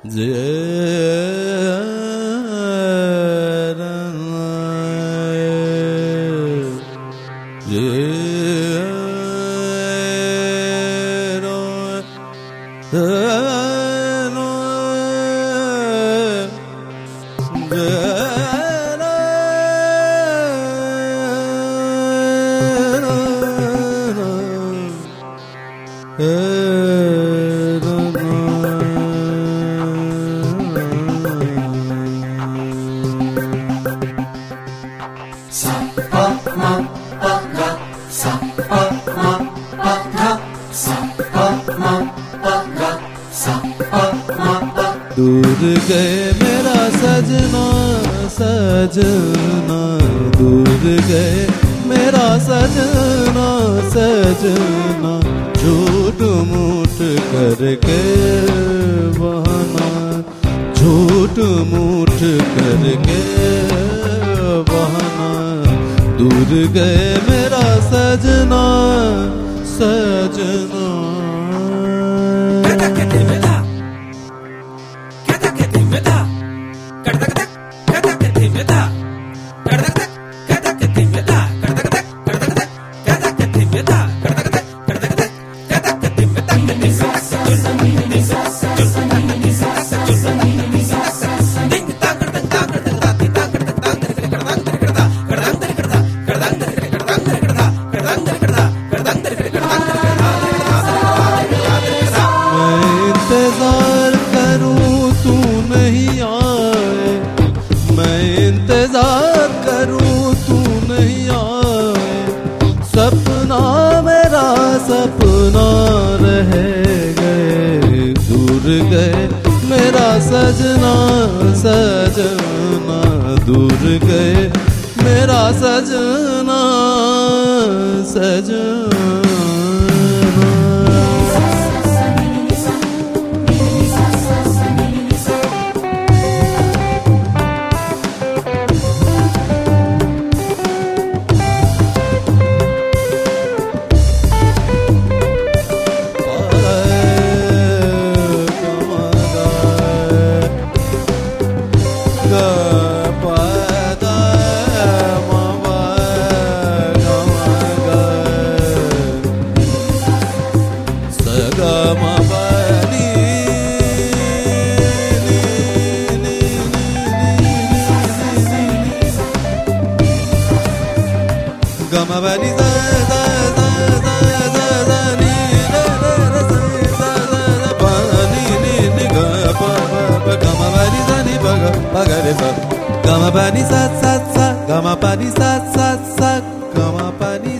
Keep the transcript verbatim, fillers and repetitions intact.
दूर गए मेरा सजना सजना, दूर गए मेरा सजना सजना, झूठ मूठ करके बहाना, झूठ मूठ करके बहाना। दूर गए मेरा सजना सजना। इंतजार करूं तू नहीं आए, सपना मेरा सपना रह गए। दूर गए मेरा सजना सजना, दूर गए मेरा सजना सजना। Gama bani za za za za za za ni re re re za za za pa ni ni ni ga pa pa pa gama bani za ni pa ga pa ga re sa gama bani sa sa sa gama bani sa sa sa gama bani